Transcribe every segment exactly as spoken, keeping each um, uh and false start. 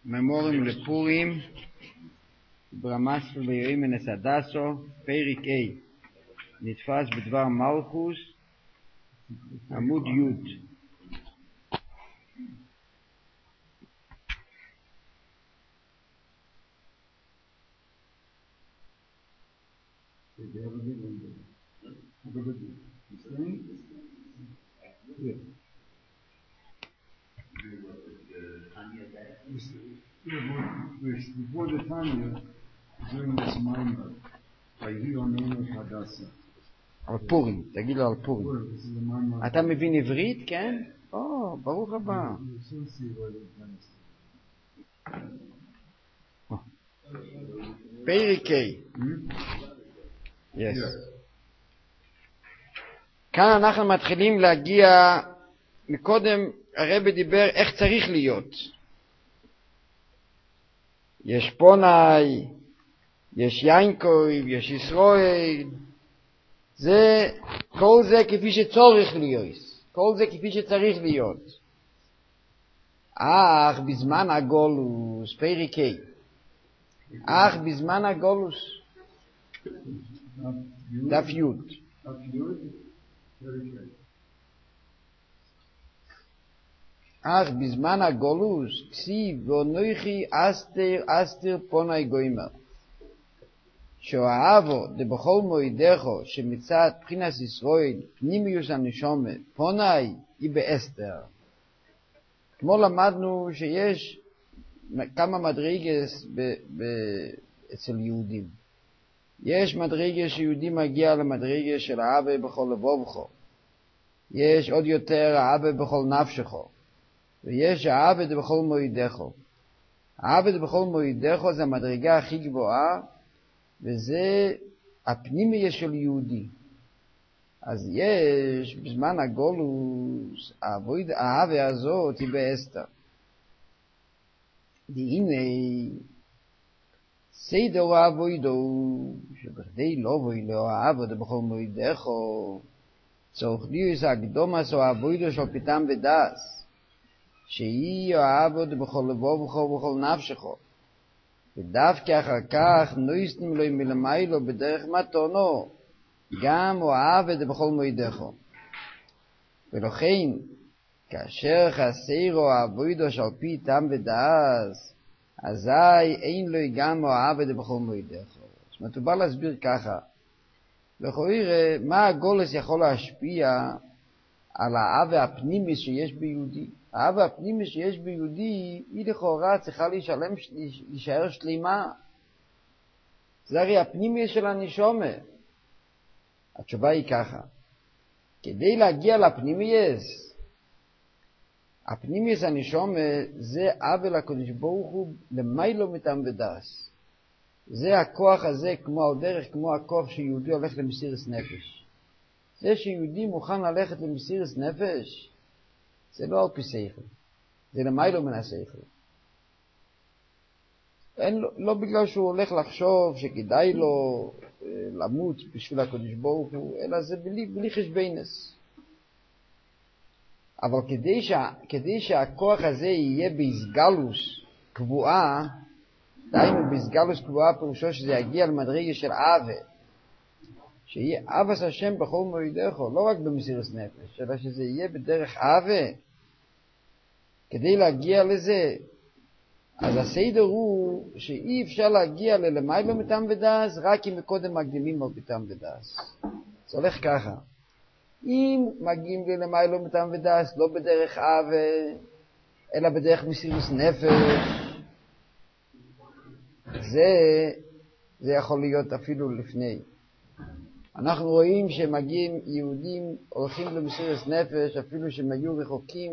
ממורים לפורים, ברמס ובירים מנסדסו, פרק A, נתפס בדבר מלכוס, עמוד י'. Before the Tanya, during this Maimar, Vayihi Onenu Hadassah. על פורים, תגיד לו על פורים. אתה מבין עברית, כן? או, ברוך הבא. פרק A. Yes. כאן אנחנו מתחילים להגיע, מקודם הרב דיבר איך צריך להיות. יש פונאי, יש יינקוב, יש ישראל. זה, כל זה כפי שצורך להיות. כל זה כפי שצריך להיות. אך בזמן הגולוס, פרק A. אך בזמן הגולוס, דף י'. אך בזמן הגולוס, כסיב ואנוכי אסתר אסתר פונאי גוימר. שאוהבו דבכל מועדךו שמצד בחינת ישראל פנימיוס הנשמה פונאי היא באסתר. כמו למדנו שיש כמה מדרגות ב- ב- אצל יהודים. יש מדרגה שיהודי מגיע למדרגה של אהבה בכל לבובך. יש עוד יותר אהבה בכל נפשך. ויש אהבה בכל מועדך. אהבה בכל מועדך זה המדרגה הכי גבוהה, וזה הפנימיה של יהודי. אז יש בזמן הגולוס, האהבה הזאת היא באסתר. והנה סדר האבוידו, שבכדי לא בוי לא האבו דבכל מועדךו, צורך ליוס הקדומס או האבוידו של פתאום ודס, שהיא האבו דבכל לבובך ובכל נפשך. ודווקא אחר כך נויסטים לו מלמיילו בדרך מתונו, גם אוהב דבכל מועדךו. ולכן, כאשר חסרו האבוידו של פי טעם ודס, אזי אין לו גם אוהב דבכל מועדךו. זאת אומרת, הוא בא להסביר ככה. לכאורה, מה הגולס יכול להשפיע על האהבה הפנימית שיש ביהודי? האהבה הפנימית שיש ביהודי, היא לכאורה צריכה להישלם, להישאר שלמה. זה הרי הפנימית של הנשמה. התשובה היא ככה. כדי להגיע לפנימית, הפנימית הנשמה זה אהבה לקדוש ברוך הוא למיילו מטעם ודס. זה הכוח הזה, כמו הדרך, כמו הכוח שיהודי הולך למסירת נפש. זה שיהודי מוכן ללכת למסירת נפש, זה לא על פי שכל, זה למיילו מן השכל. אין, לא בגלל שהוא הולך לחשוב שכדאי לו אה, למות בשביל הקדוש ברוך הוא, אלא זה בלי, בלי חשבונס. אבל כדי, שה, כדי שהכוח הזה יהיה בהסגלוס קבועה, דיינו בהסגלוס קבועה פירושו שזה יגיע למדרגה של אהבה, שיהיה אהבת השם בכל מועדךו, לא רק במסירת נפש, אלא שזה יהיה בדרך אהבה. כדי להגיע לזה, אז הסדר הוא שאי אפשר להגיע ללמיילו מטעם ודס, רק אם קודם מקדימים על מטעם ודס. זה הולך ככה. אם מגיעים ללמיילו מטעם ודס, לא בדרך אהבה, אלא בדרך מסירת נפש, זה, זה יכול להיות אפילו לפני. אנחנו רואים שמגיעים יהודים הולכים למסירת נפש, אפילו שהם היו רחוקים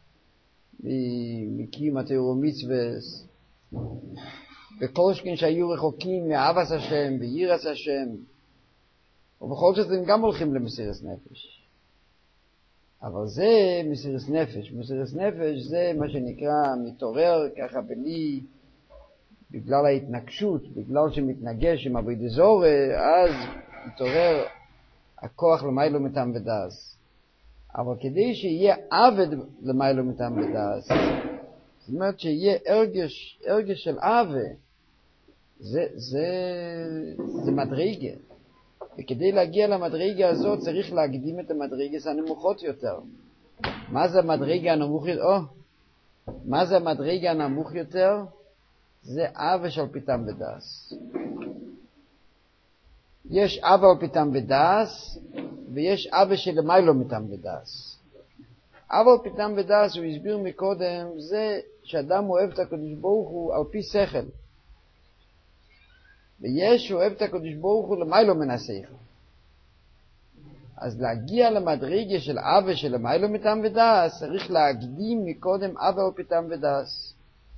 מקיים התורה מצוות, וכל שכן שהיו רחוקים מאהבת השם ויראת השם, ובכל זאת הם גם הולכים למסירת נפש. אבל זה מסירת נפש. מסירת נפש זה מה שנקרא מתעורר ככה בלי, בגלל ההתנגשות, בגלל שמתנגש עם עבודה זרה, אז מתעורר הכוח למיילו מטעם ודס. אבל כדי שיהיה עבד למיילו מטעם ודס, זאת אומרת שיהיה הרגש, הרגש של אהבה. זה, זה, זה מדרגה. וכדי להגיע למדרגה הזאת צריך להקדים את המדרגות הנמוכות יותר. מה זה המדרגה הנמוך יותר? או, מה זה המדרגה הנמוך יותר? זה אהבה של פיתם ודס. יש אהבה על פיתם ודס, ויש אהבה שלמיילו מתם ודס. אהבה על פיתם ודס, הוא הסביר מקודם, זה שאדם אוהב את הקדוש ברוך הוא על פי שכל. ויש אוהב את הקדוש ברוך הוא למיילו מן השכל. אז להגיע למדרגה של אהבה שלמיילו מתם ודס, צריך להקדים מקודם אהבה על פיתם ודס.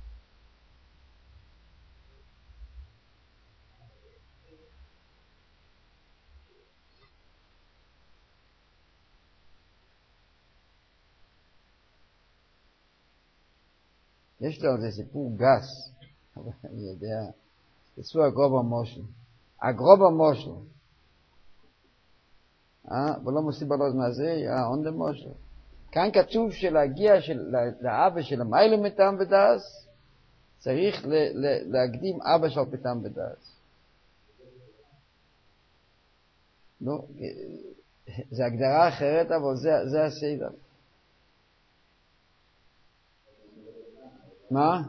יש לו איזה סיפור גס, אני יודע, תעשו הגרוב המושל. הגרוב המושל. אה, ולא מוסיף על אוזן הזה, אה, און דמושל. כאן כתוב שלהגיע של, לאבא של המיילו מתם ודס, צריך ל, ל, להקדים אבא של פתם ודס. לא, זה הגדרה אחרת, אבל זה, זה הסדר. מה?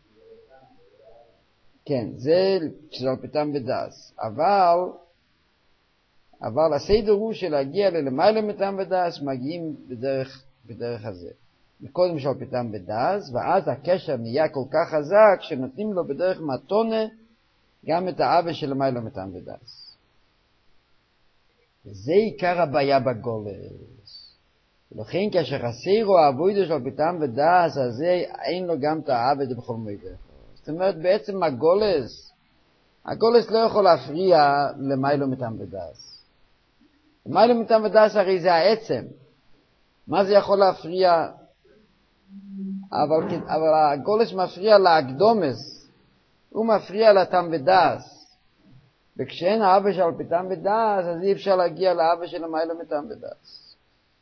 כן, זה של פתם ודס. אבל, אבל הסדר הוא שלהגיע ללמיילו מתם ודס, מגיעים בדרך, בדרך הזה. מקודם של פתם ודס, ואז הקשר נהיה כל כך חזק, שנותנים לו בדרך מתונה, גם את האבא של למיילו מתם ודס. זה עיקר הבעיה בגולס. ולכן כאשר חסרו העבודה של פתם ודס, אז זה אין לו גם את האבא בכל מידה. זאת אומרת, בעצם הגולס, הגולס לא יכול להפריע למיילו מתם ודס. למיילו מתם ודס הרי זה העצם. מה זה יכול להפריע? אבל, אבל הגולס מפריע להקדומס. הוא מפריע לתם ודס. וכשאין האבא של פתם ודס, אז אי אפשר להגיע לאבא של למיילו מתם ודס.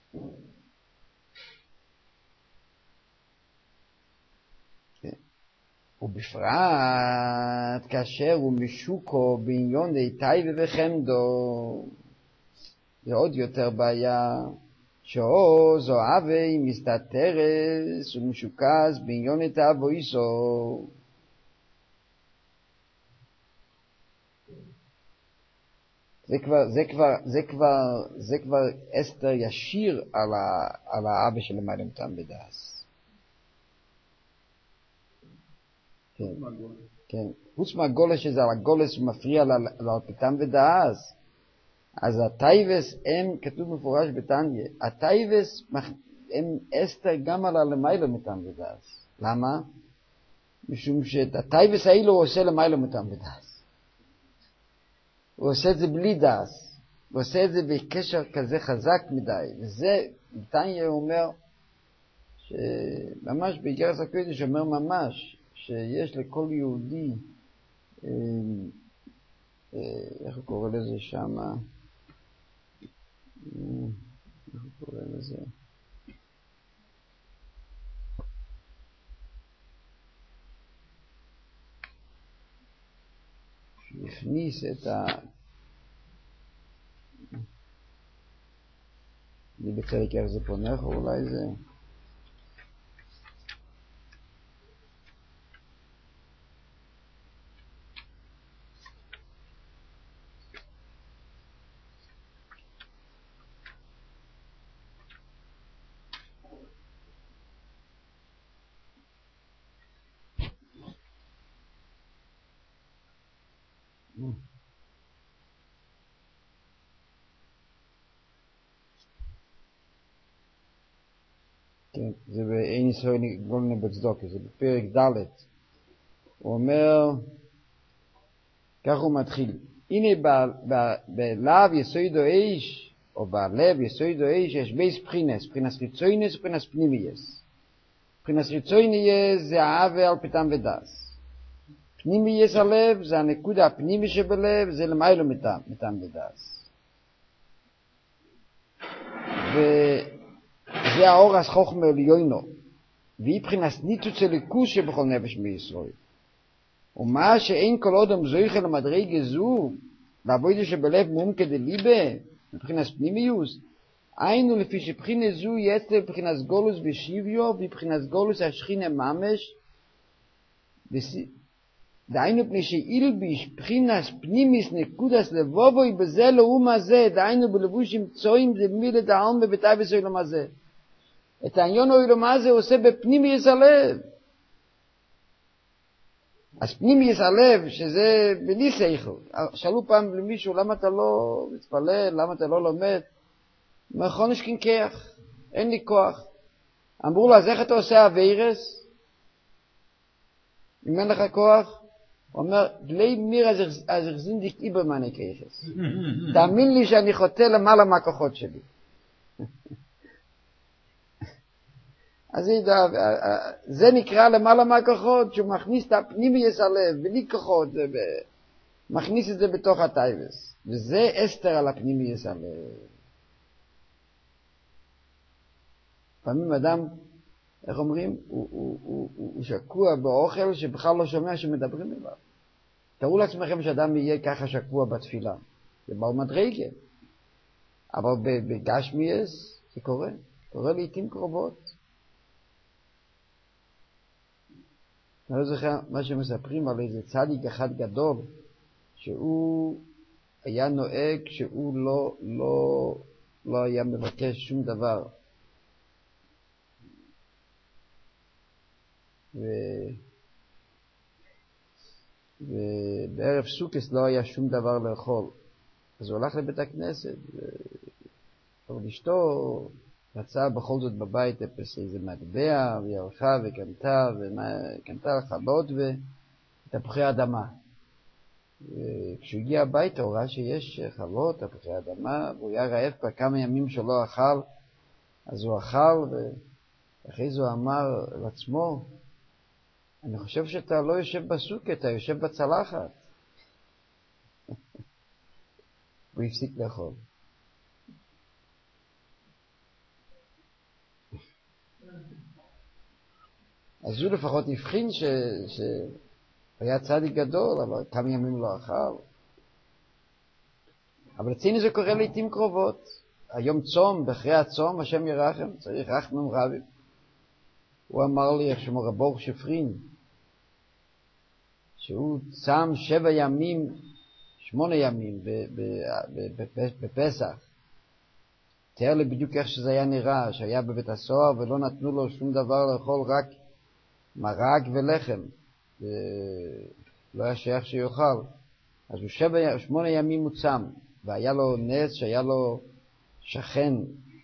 ובפרט כאשר הוא משוקו בעניון דהיטייבה וחמדו, זה עוד יותר בעיה, שעוז או אבי מסתתרס ומשוקס בעניון את אבויסו. זה כבר, זה כבר, זה כבר, זה כבר אסתר ישיר על ה, על האבא של למיילו מתם ודס. כן, כן. חוץ מהגולס שזה על הגולס מפריע לפתם ודס, אז הטייבס הם, כתוב מפורש בתניא, הטייבס הם אסתר גם על הלמיילו מתם ודס. למה? משום שאת הטייבס האלו הוא עושה למיילו מתם ודס. הוא עושה את זה בלי דס. הוא עושה את זה בקשר כזה חזק מדי. וזה, תניא אומר, שממש באיגרת הקודש אומר ממש, שיש לכל יהודי, אה, אה, איך הוא קורא לזה שם? אה, איך הוא קורא לזה? שהכניס את ה... אני בצדק איך זה פונך, או אולי זה... כן, זה באין ישראל גולנה בצדוקה, זה בפרק ד'. הוא אומר, כך הוא מתחיל, הנה בלב יסוידו איש, או בלב יסוידו איש, יש בייס פחינס, פחינס חיצוינס ופחינס פנימייס. פחינס חיצוינס זה האהבה על פתם ודס. פנימייס הלב זה הנקודה הפנימי שבלב, זה למיילו מתם, מתם ודס. וזה האור החוכמה עליונו. והיא בחינת ניצוץ הליכוז שבכל נפש מישראל. ומה שאין כל אדם זוכה למדרגה זו, לעבודה שבלב מומקה דליבה, מבחינת פנימיוס, היינו לפי שבחינת זו יצא בבחינת גולוס ושוויו, ובבחינת גולוס השכינה ממש, דהיינו פני שאילביש בחינת פנימיס נקודס לבובוי בזה לאום הזה, דהיינו בלבושים צועים דמיל את העלם בביתי בסוילם הזה. את העניין האילום הזה עושה בפנימיוס הלב. אז פנימיוס הלב, שזה בלי שכל. שאלו פעם למישהו, למה אתה לא מתפלל, למה אתה לא לומד? מכון יש כנכח, אין לי כוח. אמרו לו, אז איך אתה עושה אווירס? אם אין לך כוח? הוא אומר, דלי מיר אז החזין דיק איבר מעני כיחס. תאמין לי שאני חוטא למעלה מהכוחות שלי. אז זה נקרא למעלה מהכוחות, שהוא מכניס את הפנימיוס הלב, בלי כוחות, מכניס את זה בתוך הטייבס. וזה אסתר על הפנימיוס הלב. פעמים אדם, איך אומרים, הוא, הוא, הוא, הוא שקוע באוכל שבכלל לא שומע שמדברים אליו. תראו לעצמכם שאדם יהיה ככה שקוע בתפילה. זה בר מדרגה. אבל בגשמיאס זה קורה. קורה לעתים קרובות. אני לא זוכר מה שמספרים על איזה צדיק אחד גדול, שהוא היה נוהג שהוא לא, לא, לא היה מבקש שום דבר. ו... ובערב סוכס לא היה שום דבר לאכול. אז הוא הלך לבית הכנסת, ו... אבל אשתו רצה בכל זאת בבית אפס איזה מטבע, והיא הלכה וקנתה, וקנתה חלות ותפוחי אדמה. וכשהוא הגיע הביתה הוא ראה שיש חלות, תפוחי אדמה, והוא היה רעב כבר כמה ימים שלא אכל, אז הוא אכל, ואחרי זה הוא אמר לעצמו, אני חושב שאתה לא יושב בסוכה, אתה יושב בצלחת. הוא הפסיק לאכול. אז הוא לפחות הבחין שהיה צדיק גדול, אבל כמה ימים לא אכל. אבל אצלנו זה קורה לעתים קרובות. היום צום, אחרי הצום, השם ירחם, צריך רחמים רבים. הוא אמר לי, איך שמו רבור שפרין, שהוא צם שבע ימים, שמונה ימים בפסח. תאר לי בדיוק איך שזה היה נראה, שהיה בבית הסוהר ולא נתנו לו שום דבר לאכול, רק מרק ולחם. לא היה שייך שיוכל. אז הוא שבע, שמונה ימים הוא צם, והיה לו נס שהיה לו שכן,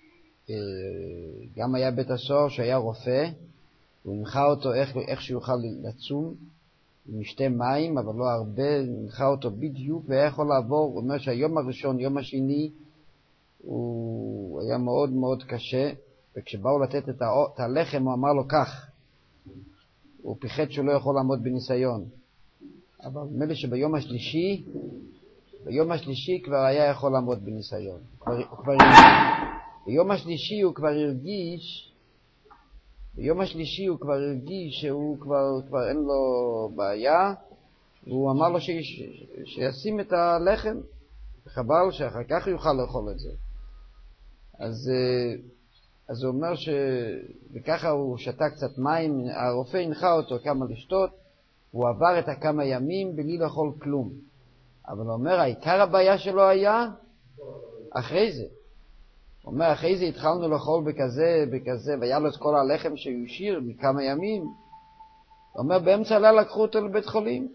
גם היה בית הסוהר שהיה רופא, הוא הנחה אותו איך, איך שיוכל לצום, הוא משתה מים, אבל לא הרבה, הנחה אותו בדיוק, והיה יכול לעבור, הוא אומר שהיום הראשון, יום השני, הוא היה מאוד מאוד קשה, וכשבאו לתת את, ה... את הלחם, הוא אמר לו כך, הוא פיחד שהוא לא יכול לעמוד בניסיון. אבל נדמה לי שביום השלישי, ביום השלישי כבר היה יכול לעמוד בניסיון. כבר, הוא כבר הרגיש, ביום השלישי הוא כבר הרגיש, ביום השלישי הוא כבר הרגיש שהוא כבר, כבר אין לו בעיה, והוא אמר לו ש... שישים את הלחם, חבל שאחר כך יוכל לאכול את זה. אז, אז הוא אומר ש... וככה הוא שתה קצת מים, הרופא הנחה אותו כמה לשתות, הוא עבר את הכמה ימים בלי לאכול כלום. אבל הוא אומר, העיקר הבעיה שלו היה אחרי זה. הוא אומר, אחרי זה התחלנו לאכול בכזה, בכזה, והיה לו את כל הלחם שהוא השאיר מכמה ימים. הוא אומר, באמצע הלילה לקחו אותו לבית חולים.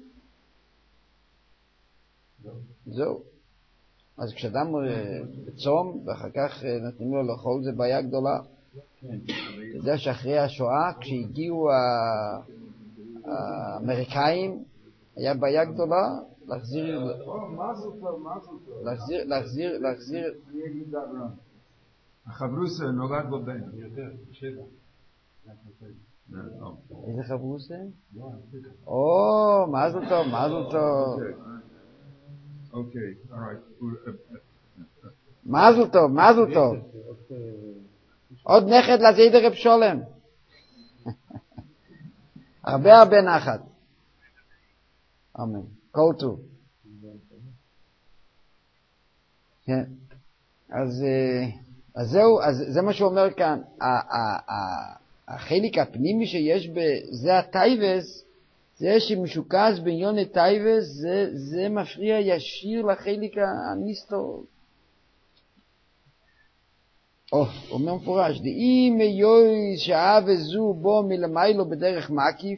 זהו. אז כשאדם בצום, ואחר כך נתנים לו לאכול, זה בעיה גדולה. אתה יודע שאחרי השואה, כשהגיעו האמריקאים, היה בעיה גדולה להחזיר, להחזיר, להחזיר, להחזיר. החברוסה נולד בו בן. איזה חברוסה? או, מזל טוב, מזל טוב. אוקיי, מזל טוב, מזל טוב. עוד נכד לזיידר רב שולם. הרבה הרבה נחת. אמן. כל טוב. כן. אז, אז זהו, אז זה מה שהוא אומר כאן. החלק הפנימי שיש בזה הטייבס, זה שמשוקז בעניון הטייבס, זה, זה מפריע ישיר לחלק הניסטור. או, אומר מפורש, דאם יוי שעה וזו בו מלמיילו בדרך מקיף,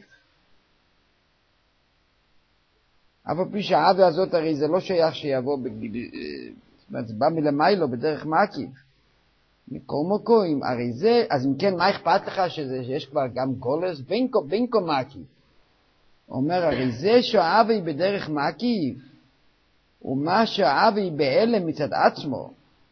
אבל פי שהאווה הזאת הרי זה לא שייך שיבוא, זה בא מלמיילו בדרך מקיף. מכל מקום, הרי זה, אז אם כן, מה אכפת לך שזה, שיש כבר גם גולס? בין כה מקיף. אומר, הרי זה שהאווה היא בדרך מקיף, ומה שהאווה היא בהלם מצד עצמו,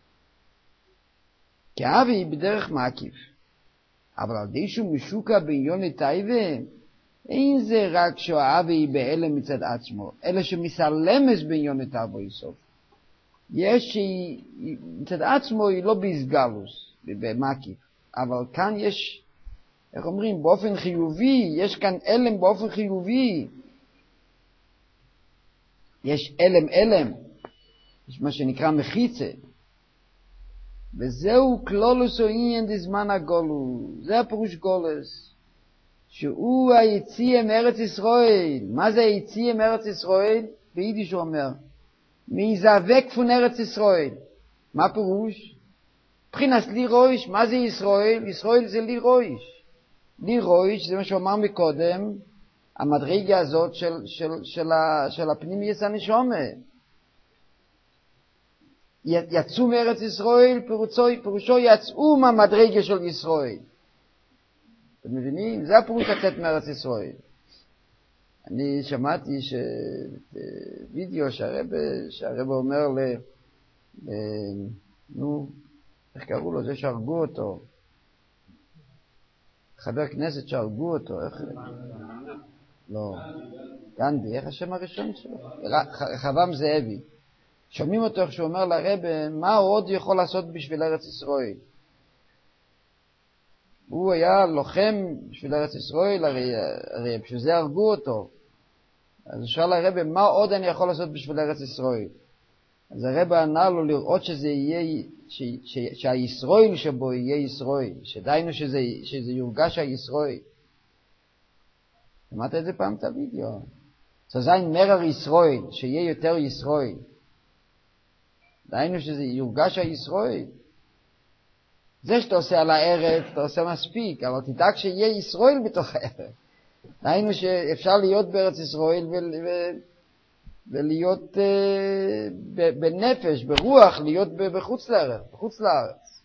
כי האווה היא בדרך מקיף. אבל על די שהוא משוקע בעניון טייבה, אין זה רק שהאווה היא בהלם מצד עצמו, אלא שמסלמס בעניון טייבה יסוף. יש שהיא, מצד עצמו היא לא בהסגלוס, במקיף, אבל כאן יש, איך אומרים, באופן חיובי, יש כאן אלם באופן חיובי. יש אלם אלם, יש מה שנקרא מחיצה. וזהו כלולוס או עניין דזמן הגולוס, זה הפירוש גולוס, שהוא היציאה מארץ ישראל. מה זה היציאה מארץ ישראל? ביידיש הוא אומר, מזאבק פון ארץ ישראל. מה פירוש? מבחינת לי רויש, מה זה ישראל? ישראל זה לי רויש. לי רויש, זה מה שאומר מקודם, המדרגה הזאת של, של, של, ה, של הפנימיות הנשמה. יצאו מארץ ישראל, פירושו, פירושו יצאו מהמדרגה של ישראל. אתם מבינים? זה הפירוש לצאת מארץ ישראל. אני שמעתי ש... וידאו שהרב, שהרב אומר ל... ל... נו, איך קראו לו? זה שהרגו אותו. חבר כנסת שהרגו אותו. איך... לא. גנדי, איך השם הראשון שלו? חבם זאבי. שומעים אותו איך שהוא אומר לרב, מה הוא עוד יכול לעשות בשביל ארץ ישראל? הוא היה לוחם בשביל ארץ ישראל, הרי, הרי בשביל זה הרגו אותו. אז הוא שאל לרב, מה עוד אני יכול לעשות בשביל ארץ ישראל? אז הרב ענה לו לראות שזה יהיה, ש, ש, שהישראל שבו יהיה ישראל, שדיינו שזה, שזה יורגש הישראל. שמעת את זה פעם את הוידאו? זה זין מרר ישראל, שיהיה יותר ישראל. דיינו שזה יורגש הישראל. זה שאתה עושה על הארץ, אתה עושה מספיק, אבל תדאג שיהיה ישראל בתוך הארץ. דיינו שאפשר להיות בארץ ישראל ו- ו- ולהיות uh, בנפש, ברוח, להיות בחוץ לארץ, בחוץ לארץ.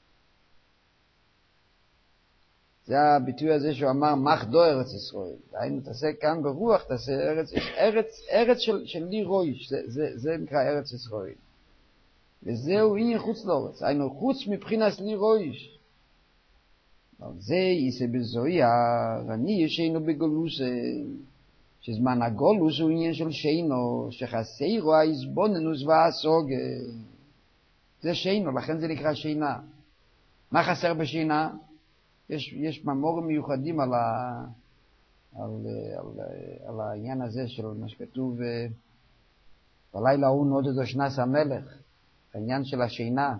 זה הביטוי הזה שהוא אמר, מחדו ארץ ישראל. דיינו, תעשה כאן ברוח, תעשה ארץ, ארץ, ארץ של, של לי רויש, זה, זה, זה נקרא ארץ ישראל. וזהו עניין חוץ לארץ, היינו חוץ מבחינת לי רויש. אבל זה יישא בזוהי הרני ישנו בגולוס, שזמן הגולוס הוא עניין של שינו, שחסרו ההסבוננוס והסוג. זה שינו, לכן זה נקרא שינה. מה חסר בשינה? יש, יש ממורים מיוחדים על, ה, על, על, על העניין הזה של מה שכתוב, בלילה הוא נודד שנס המלך. העניין של השינה.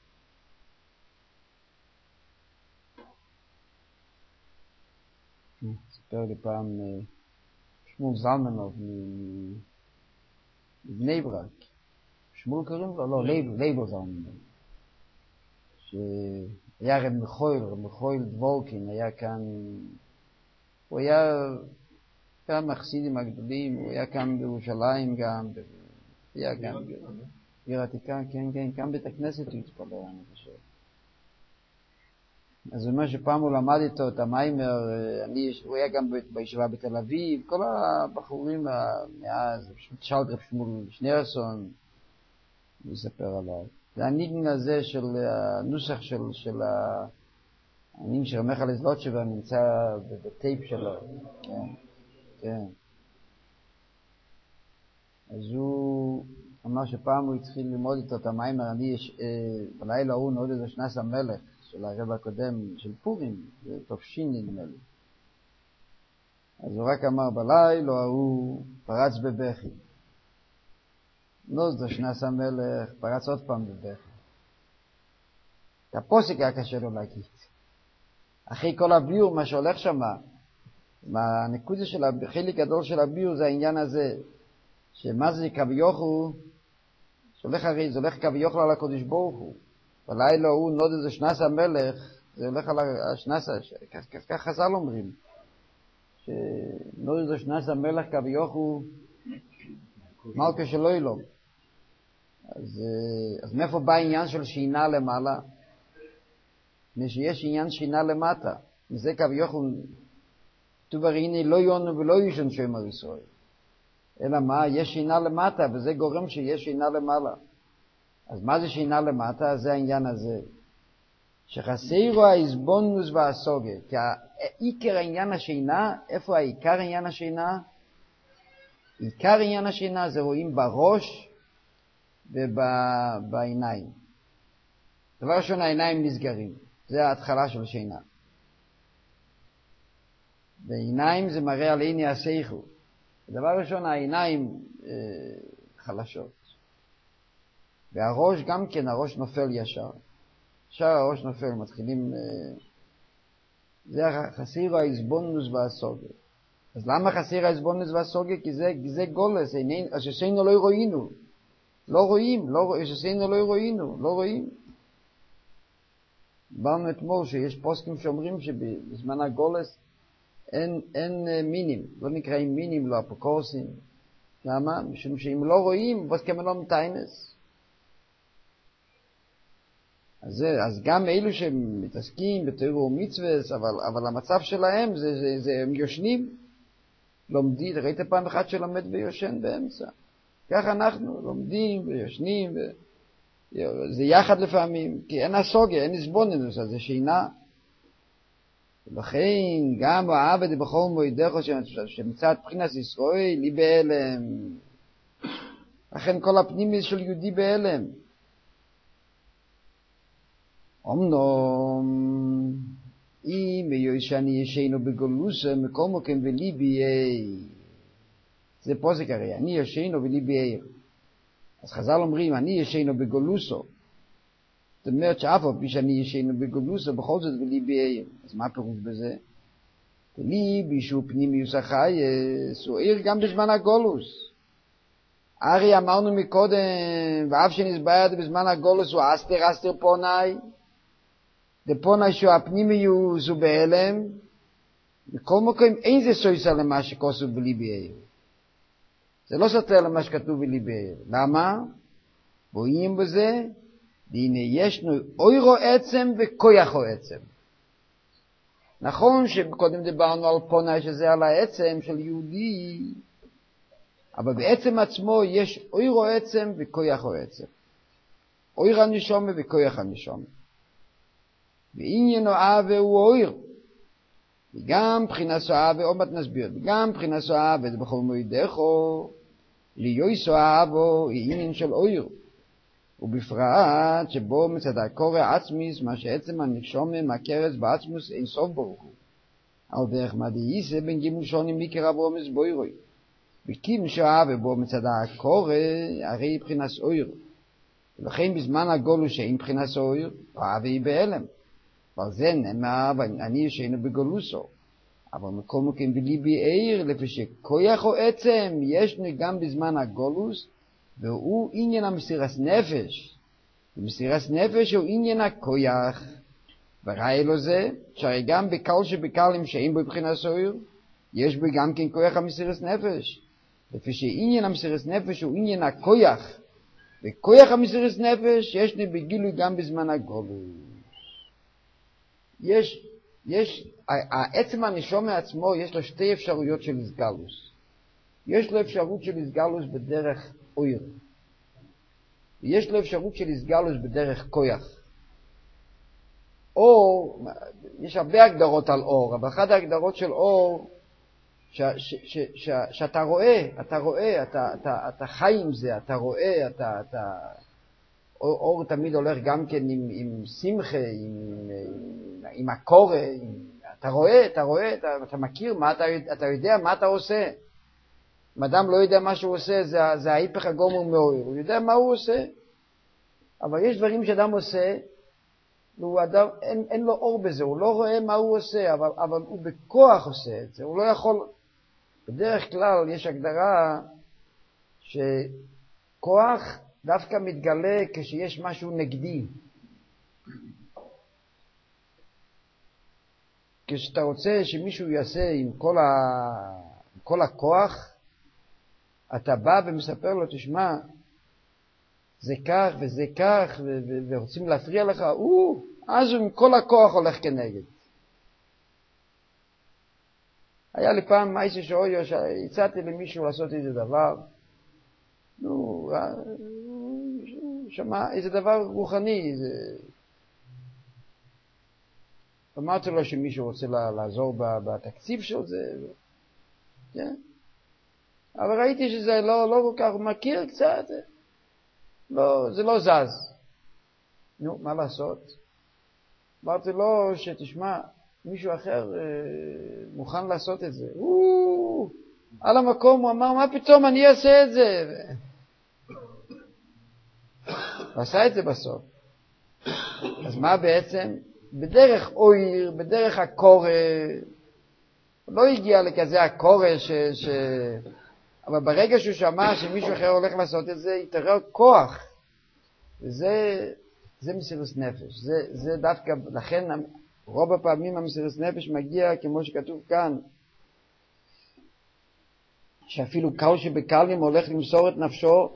ספר לי פעם שמול זלמנוב מבני ברק. שמול קוראים לו? לא, לייבל זלמנוב. שהיה רב מיכאל, רב מיכאל דבורקין, היה כאן, הוא היה כאן מחסידים הגדולים, הוא היה כאן בירושלים גם, היה גם עיר עתיקה, כן, כן, כאן בית הכנסת הוא התפלל, אני חושב. אז הוא אומר שפעם הוא למד איתו את המיימר, אני, הוא היה גם בישיבה בתל אביב, כל הבחורים מאז, שאל רב שמואל שניארסון, הוא יספר עליו. זה הניגן הזה של הנוסח של, של הניגן של רמך לזלוטשבה נמצא בטייפ שלו, כן, כן. אז הוא אמר שפעם הוא התחיל ללמוד איתו את המיימר, אני יש, אה, בלילה הוא נודד השנס המלך של הרב הקודם, של פורים, זה תופשין נדמה לי. אז הוא רק אמר בלילה, הוא פרץ בבכי. נוז דשנס המלך, פרץ עוד פעם בבכי. את הפוסק היה קשה לו להגיד. אחרי כל הביור, מה שהולך שם, מהנקודה של החלק גדול של הביור, זה העניין הזה, שמה זה כביכול, שהולך הרי, זה הולך כביכול על הקודש ברוך הוא. בלילה הוא נוד איזה שנס המלך, זה הולך על השנס, כך חז"ל אומרים, שנוד איזה שנס המלך כביכול, מלכה שלא ילום. אז, אז מאיפה בא העניין של שינה למעלה? שיש עניין שינה למטה. מזה כביכול, כתוב הרי הנה לא יונו ולא ישן שומר ישראל. אלא מה? יש שינה למטה, וזה גורם שיש שינה למעלה. אז מה זה שינה למטה? זה העניין הזה. שחסרו ההסבונוס והסוגה. כי העיקר העניין השינה, איפה העיקר העניין השינה? עיקר עניין השינה זה רואים בראש ובעיניים. דבר ראשון, העיניים נסגרים. זה ההתחלה של שינה. בעיניים זה מראה על עיני השכל. דבר ראשון, העיניים אה, חלשות. והראש גם כן, הראש נופל ישר. ישר הראש נופל, מתחילים... אה, זה חסיר ההסבונוס והסוגה. אז למה חסיר ההסבונוס והסוגה? כי זה, זה גולס, אז שסיינו לא רואים. לא רואים, לא, שסיינו לא רואים, לא רואים. באנו אתמול שיש פוסקים שאומרים שבזמן הגולס אין, אין מינים, לא נקראים מינים, לא אפוקורסים. למה? משום שאם לא רואים, בוס כמה לא מתיינס. אז, זה, אז גם אלו שמתעסקים בתורה ומצוות, אבל, אבל המצב שלהם זה, זה, זה הם יושנים, לומדים, ראית פעם אחת שלומד ויושן באמצע. כך אנחנו לומדים ויושנים, ו... זה יחד לפעמים, כי אין הסוגיה, אין הסבוננוס, אז זה שינה. ולכן גם העבד בכל מועדך שמצד בחינת ישראל היא בהלם. לכן כל הפנימי של יהודי בהלם. אמנם אם יושני ישנו בגולוסה מקום מוקם וליבי אי. זה פוסק הרי, אני ישנו וליבי אי. אז חז"ל אומרים, אני ישנו בגולוסו. זאת אומרת שאף על פי שאני ישנו בגולוסו, בכל זאת וליבי אי. אז מה הפירוש בזה? ליבי שהוא פנימיוס החייס, הוא עיר גם בזמן הגולוס. הרי אמרנו מקודם, ואף שנסברת בזמן הגולוס הוא אסתר אסתר פונאי, דפונאי שהוא הפנימיוס הוא בהלם, בכל מקום אין זה סויסה למה שכוסו בליבי אי. זה לא סותר למה שכתוב בליבי אי. למה? רואים בזה, והנה ישנו אוירו עצם וכויחו עצם. נכון שקודם דיברנו על פונאי שזה על העצם של יהודי, אבל בעצם עצמו יש אוירו עצם וכויחו עצם. אויר הנשומה וכויח הנשומה. ועניינו אהבה הוא אויר. וגם בחינס אהבה, עוד מעט נסביר, וגם בחינס אהבה זה בכל מועדךו, ליועסו אהבו היא עניין של אויר. ובפרט שבו מצד הקורא עצמיס, מה שעצם הנשומה מהקרס בעצמוס אין סוף ברוך הוא. על דרך מה דייסה בין גימול שונים מקר אברומס בוירוי. וקים שאהבה בו מצד הקורא, הרי בחינס אויר. ולכן בזמן הגולו שאין בחינס אויר, אהבה היא בהלם. אבל זה נאמר, אני ישנו בגולוסו. אבל מכל מקום בליבי עיר, לפי שכויח או עצם, ישנו גם בזמן הגולוס, והוא עניין המסירס נפש. ומסירס נפש הוא עניין הכויח. וראי לו זה, שהרי גם בקל שבקלים שאין בו בחינת סויר, יש בו גם כן כויח המסירס נפש. לפי שעניין המסירס נפש הוא עניין הכויח. וכויח המסירס נפש ישנו בגילוי גם בזמן הגולוס. יש, יש, העצם הנשומה עצמו יש לו שתי אפשרויות של הסגלוס. יש לו אפשרות של הסגלוס בדרך אויר. ויש לו אפשרות של הסגלוס בדרך כויח. אור, יש הרבה הגדרות על אור, אבל אחת ההגדרות של אור, ש, ש, ש, ש, שאתה רואה, אתה רואה, אתה, אתה, אתה חי עם זה, אתה רואה, אתה, אתה, אור, אור תמיד הולך גם כן עם, עם שמחה, עם, עם, עם הקורא, עם, אתה רואה, אתה רואה, אתה, אתה מכיר, מה אתה, אתה יודע מה אתה עושה. אם אדם לא יודע מה שהוא עושה, זה, זה ההיפך הגמור מאויר. הוא יודע מה הוא עושה. אבל יש דברים שאדם עושה, והוא אדם, אין, אין לו אור בזה, הוא לא רואה מה הוא עושה, אבל, אבל הוא בכוח עושה את זה. הוא לא יכול... בדרך כלל יש הגדרה שכוח דווקא מתגלה כשיש משהו נגדי. כשאתה רוצה שמישהו יעשה עם כל, ה... עם כל הכוח, אתה בא ומספר לו, תשמע, זה כך וזה כך, ו... ו... ורוצים להפריע לך, או, אז הוא עם כל הכוח הולך כנגד. היה לי פעם מייסה שאויו, שהצעתי למישהו לעשות איזה דבר, נו, שמע, איזה דבר רוחני, איזה... אמרתי לו שמישהו רוצה לעזור בתקציב של זה, כן? אבל ראיתי שזה לא, לא כל כך, הוא מכיר קצת, לא, זה לא זז. נו, מה לעשות? אמרתי לו שתשמע, מישהו אחר אה, מוכן לעשות את זה. או, על המקום הוא אמר, מה פתאום אני אעשה את זה? הוא עשה את זה בסוף. אז מה בעצם? בדרך אויר, בדרך הקורא, לא הגיע לכזה הקורא ש... ש... אבל ברגע שהוא שמע שמישהו אחר הולך לעשות את זה, יתעורר כוח. וזה זה מסירות נפש. זה, זה דווקא, לכן רוב הפעמים המסירות נפש מגיע, כמו שכתוב כאן, שאפילו קל שבקלים הולך למסור את נפשו,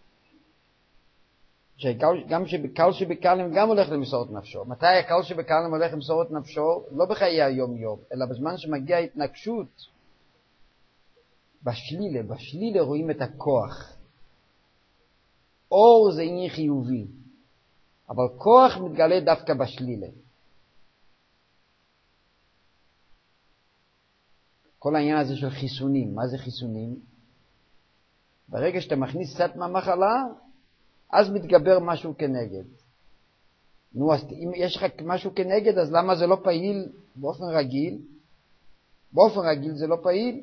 שגם שקל שבקלים גם הולך למסור את נפשו. מתי הקל שבקלים הולך למסור את נפשו? לא בחיי היום יום, אלא בזמן שמגיע התנגשות. בשלילה, בשלילה רואים את הכוח. אור זה עניין חיובי, אבל כוח מתגלה דווקא בשלילה. כל העניין הזה של חיסונים, מה זה חיסונים? ברגע שאתה מכניס קצת מהמחלה, אז מתגבר משהו כנגד. נו, אז אם יש לך משהו כנגד, אז למה זה לא פעיל באופן רגיל? באופן רגיל זה לא פעיל.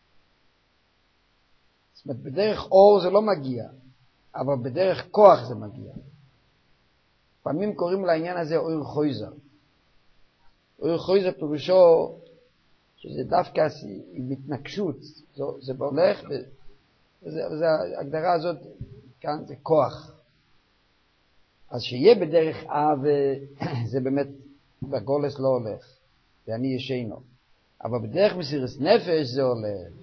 זאת אומרת, בדרך אור זה לא מגיע, אבל בדרך כוח זה מגיע. פעמים קוראים לעניין הזה אור חויזר. אור חויזר פירושו שזה דווקא עם התנגשות, זה, זה הולך, וזה, ההגדרה הזאת כאן זה כוח. אז שיהיה בדרך אב, זה באמת בגולס לא הולך, זה אני ישנו. אבל בדרך מסירות נפש זה הולך.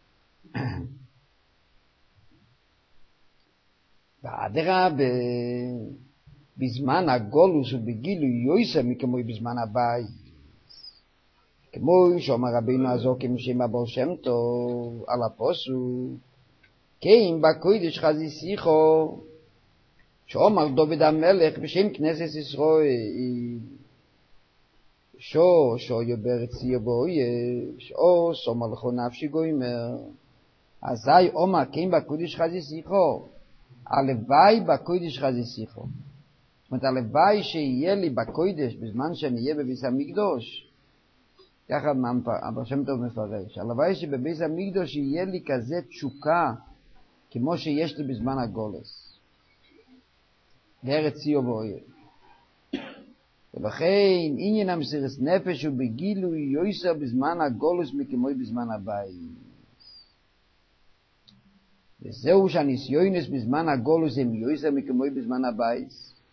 באדרה, בזמן הגולוס ובגילוי יויסר מכמוי בזמן הבית. כמו שאומר רבינו הזוקם שם הבעל שם טוב על הפוסוק, כן בקודש חזיסיכו, שאומר דוד המלך בשם כנסת ישראל, שו שו יבר ציו באויב, שו סומר לכו נפשי גוימר. אזי אומר כן בקודש חזיסיכו, הלוואי בקודש חזיסיכו. זאת אומרת, הלוואי שיהיה לי בקודש בזמן שאני אהיה בביס המקדוש. ככה הבעל שם טוב מפרש. הלוואי שבביס המקדוש יהיה לי כזה תשוקה כמו שיש לי בזמן הגולס. בארץ ציו באויב. ולכן עניין המסירות נפש הוא בגילוי יויסר בזמן הגולס מכמוי בזמן הבית. וזהו שהניסיונס בזמן הגולוס הם יויסר מכמוי בזמן הבית.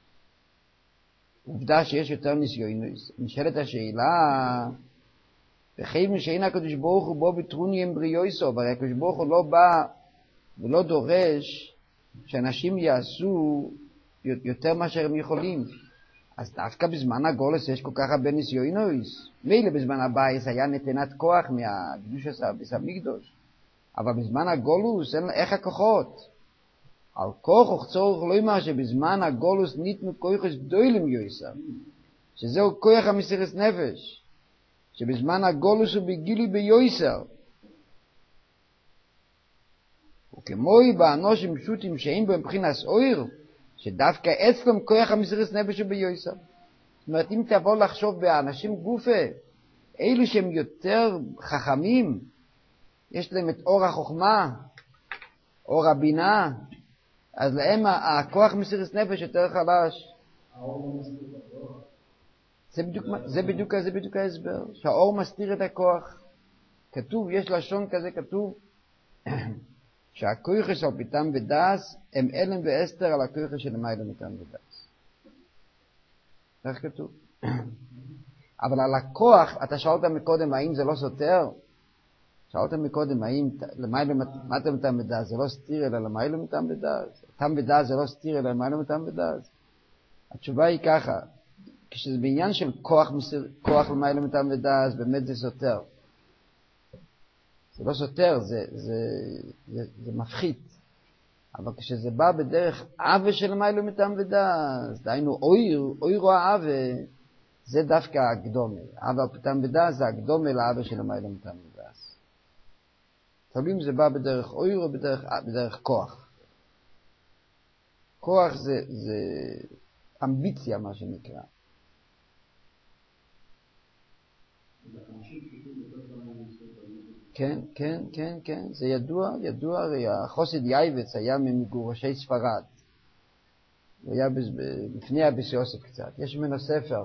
עובדה שיש יותר ניסיונס. נשאלת השאלה, וכי שאין הקדוש ברוך הוא בו בתרוניים בריאויסו, והרי הקדוש ברוך הוא לא בא ולא דורש שאנשים יעשו יותר מאשר הם יכולים. אז דווקא בזמן הגולוס יש כל כך הרבה ניסיונס. מילא בזמן הבית היה נתנת כוח מהקדוש ביס המקדוש. אבל בזמן הגולוס, איך הכוחות? על כוח צורך לא אומר שבזמן הגולוס ניתנו כוחס גדולים יויסר, שזהו כוח המסירות נפש, שבזמן הגולוס הוא בגילוי ביויסר. וכמוי באנושים פשוטים שאין בהם מבחינת אויר, שדווקא אצלם כוח המסירות נפש הוא ביויסר. זאת אומרת, אם תבוא לחשוב באנשים גופה, אלו שהם יותר חכמים, יש להם את אור החוכמה, אור הבינה, אז להם הכוח מסירת נפש יותר חלש. זה בדיוק, זה בדיוק, זה בדיוק ההסבר, שהאור מסתיר את הכוח. כתוב, יש לשון כזה כתוב, שהכוח של פיתם ודס הם אלם ואסתר על הכוח של למעלה מפיתם ודס. איך כתוב? אבל על הכוח, אתה שאלת מקודם האם זה לא סותר? שאלת מקודם האם למעלה מפיתם ודס זה לא סתיר אלא למעלה מפיתם ודס? תם ודס זה לא סתיר אלא למעלה מפיתם ודס? התשובה היא ככה, כשזה בעניין של כוח, כוח למעלה מפיתם ודס, באמת זה סותר. זה לא סותר, זה, זה, זה, זה מפחית. אבל כשזה בא בדרך עווה של למעלה מפיתם ודס, דהיינו אויר, אויר או העווה, זה דווקא הקדומה. עווה מפיתם ודס זה הקדומה לעווה של למעלה מפיתם ודס. תלוי אם זה בא בדרך אויר או בדרך, בדרך כוח. כוח זה, זה אמביציה, מה שנקרא. כן, כן, כן, כן, זה ידוע, ידוע, הרי החוסד יייבץ היה ממגורשי ספרד. הוא היה לפני אביס יוסף קצת. יש ממנו ספר,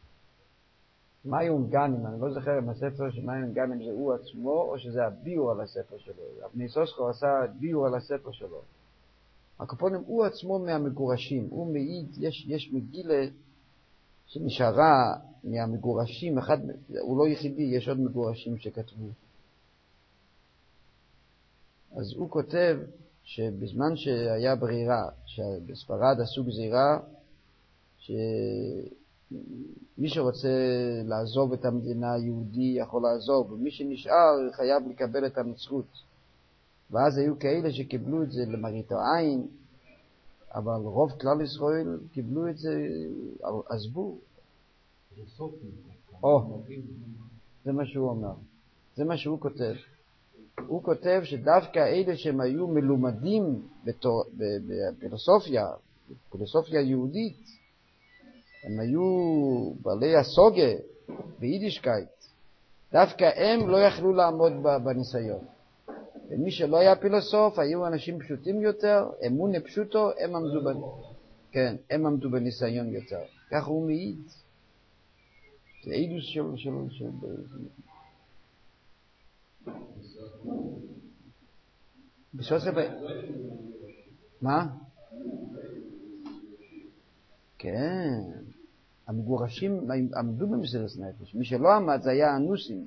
מאיום גנים, אני לא זוכר אם הספר של מאיום גנים זה הוא עצמו, או שזה הביור על הספר שלו. אבני סוסקו עשה ביור על הספר שלו. הקופונים הוא עצמו מהמגורשים, הוא מעיד, יש, יש מגילה שנשארה מהמגורשים, אחד, הוא לא יחידי, יש עוד מגורשים שכתבו. אז הוא כותב שבזמן שהיה ברירה, שבספרד עשו גזירה, שמי שרוצה לעזוב את המדינה היהודי יכול לעזוב, ומי שנשאר חייב לקבל את הנצרות. ואז היו כאלה שקיבלו את זה למראית העין, אבל רוב כלל ישראל קיבלו את זה, עזבו. או, זה מה שהוא אומר. זה מה שהוא כותב. הוא כותב שדווקא אלה שהם היו מלומדים בפילוסופיה, פילוסופיה יהודית, הם היו בעלי הסוגה ביידישקייט, דווקא הם לא יכלו לעמוד בניסיון. ומי שלא היה פילוסוף, היו אנשים פשוטים יותר, אמונה פשוטו, הם עמדו, ב... כן, הם עמדו בניסיון יותר. כך הוא מעיד. זה עידוס של... של... של... בסוף ב... מה? כן. המגורשים עמדו במסירת נפש. מי שלא עמד זה היה אנוסים.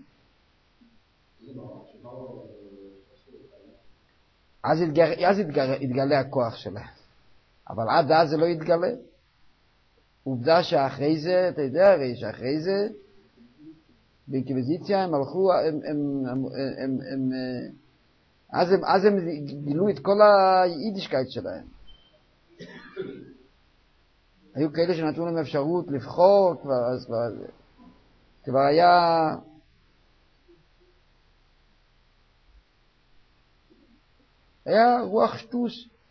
אז התגלה, אז התגלה, התגלה הכוח שלהם. אבל עד אז זה לא התגלה. עובדה שאחרי זה, אתה יודע הרי, שאחרי זה, באינקוויזיציה הם הלכו, הם, הם, הם, הם, הם, אז הם, אז הם גילו את כל היידישקייט שלהם. היו כאלה שנתנו להם אפשרות לבחור, כבר, אז כבר, כבר היה, היה רוח שטוס,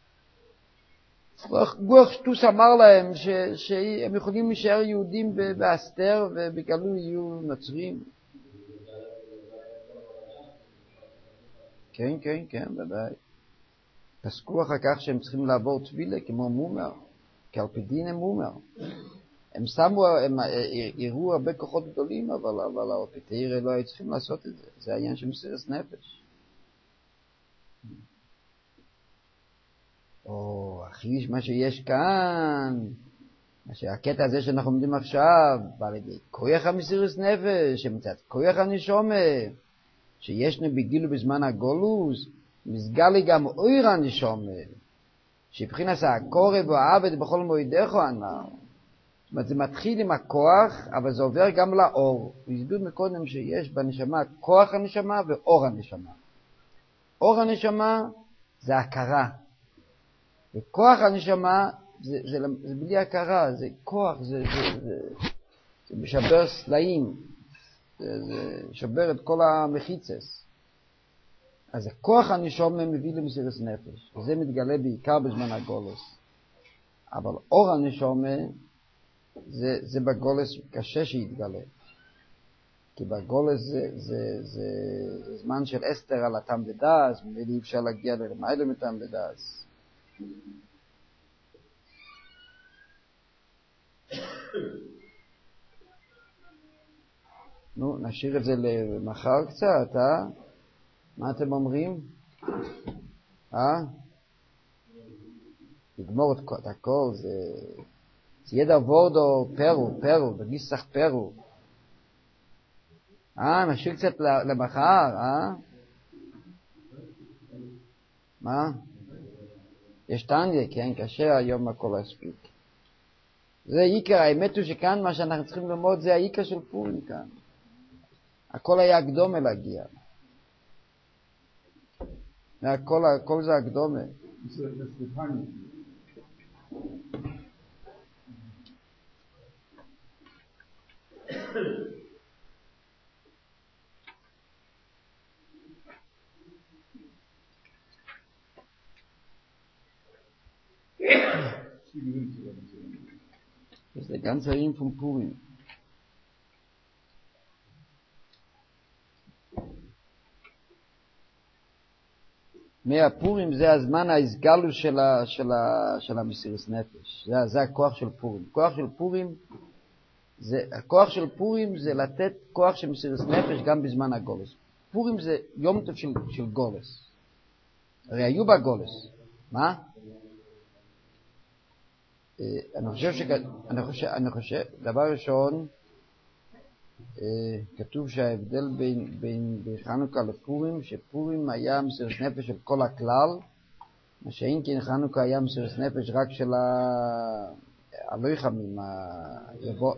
רוח, רוח שטוס אמר להם ש, שהם יכולים להישאר יהודים באסתר ובגלוי יהיו נוצרים. כן, כן, כן, ודאי. פסקו אחר כך שהם צריכים לעבור תפילה כמו מומר, כי על פי דין הם מומר. הם שמו, הם הראו הרבה כוחות גדולים, אבל, אבל על פי תאיר לא היו צריכים לעשות את זה. זה העניין של מסירת נפש. או, אחי, מה שיש כאן, מה שהקטע הזה שאנחנו עומדים עכשיו, בא לידי כוח המסירת נפש, שמצאת כוח הנשומה, שישנו בגילו בזמן הגולוס, מסגל לי גם אויר הנשומה, שבחינס הקורב והעבד בכל מועדך אמר. זאת אומרת, זה מתחיל עם הכוח, אבל זה עובר גם לאור. והסביר מקודם שיש בנשמה כוח הנשמה ואור הנשמה. אור הנשמה זה הכרה. וכוח הנשמה זה, זה, זה בלי הכרה, זה כוח, זה, זה, זה, זה משבר סלעים, זה, זה שבר את כל המחיצס. אז הכוח הנשמה מביא למסירת נפש, וזה מתגלה בעיקר בזמן הגולוס. אבל אור הנשמה זה, זה בגולוס קשה שיתגלה. כי בגולס זה, זה, זה, זה זמן של אסתר על הטעם ודס, ואי אפשר להגיע ללמיילו מטעם ודס. נו, נשאיר את זה למחר קצת, אה? מה אתם אומרים? אה? לגמור את הכל, זה... זה ידע וורדו פרו, פרו, בגיסח פרו. אה, נשאיר קצת למחר, אה? מה? יש טניה, כן, קשה היום הכל להספיק. זה עיקר, האמת הוא שכאן מה שאנחנו צריכים ללמוד זה העיקר של פורים כאן. הכל היה הקדומה להגיע. הכל, הכל זה הקדומה. Das ist der ganze Ring von Purim. מהפורים זה הזמן ההסגלו של, ה, של, ה, של המסירות נפש. זה, זה הכוח של פורים. כוח של פורים, זה, הכוח של פורים זה לתת כוח של מסירות נפש גם בזמן הגולס. פורים זה יום טוב של, של גולס. הרי היו בגולס. מה? אני חושב ש... אני חושב, אני חושב, דבר ראשון, כתוב שההבדל בין, בין, בין חנוכה לפורים, שפורים היה מסירות נפש של כל הכלל, מה שאין כן חנוכה היה מסירות נפש רק של הלוחמים, היבוא...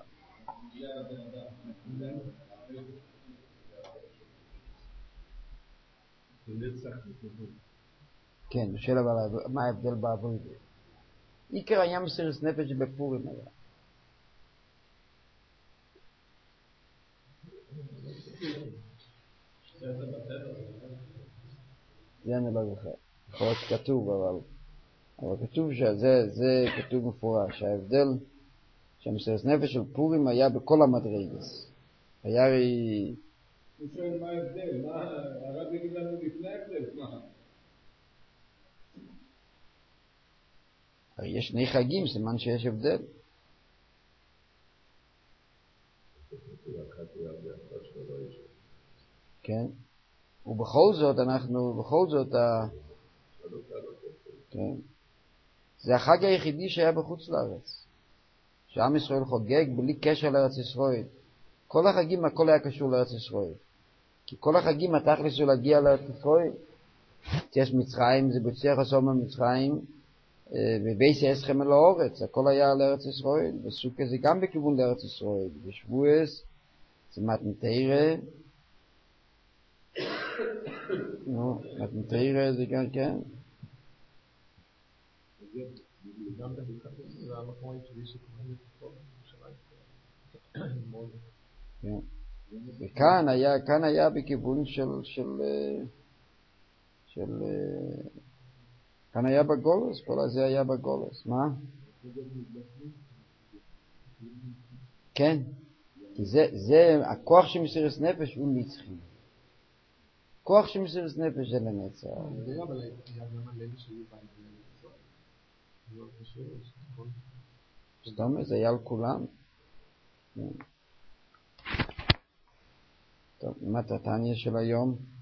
כן, בשביל אבל מה ההבדל בעבוד? עיקר היה מסירות נפש בפורים היה. זה אני לא זוכר. יכול להיות כתוב, אבל... אבל כתוב שזה, זה כתוב מפורש. ההבדל שהמסירות נפש של פורים היה בכל המדרגות. היה הרי... הוא שואל מה ההבדל? מה... הרב יגיד לנו לפני ההבדל? מה? הרי יש שני חגים, סימן שיש הבדל. כן. ובכל זאת אנחנו, בכל זאת, ה... כן. זה החג היחידי שהיה בחוץ לארץ. שעם ישראל חוגג בלי קשר לארץ ישראל. כל החגים, הכל היה קשור לארץ ישראל. כי כל החגים התכלס הוא להגיע לארץ ישראל. יש מצרים, זה בצליח עשור ממצרים, ובייס יסכם אל האורץ, הכל היה לארץ ישראל. וסוכה זה גם בכיוון לארץ ישראל. ושבועס, זה מתנתרא, נו, מתנתרא זה גם כן. גם בברכת זה המקום היחידי שקוראים לפה בירושלים. וכאן היה, כאן היה בכיוון של, של, של, כאן היה בגולס, כל הזה היה בגולס, מה? כן, כי זה, זה, הכוח של מסירות נפש הוא נצחי. כוח של מסירות נפש זה לנצח. זה לא, אבל היה גם הלב שלי בעניין. זאת אומרת, זה היה על כולם. טוב, מה התניא של היום?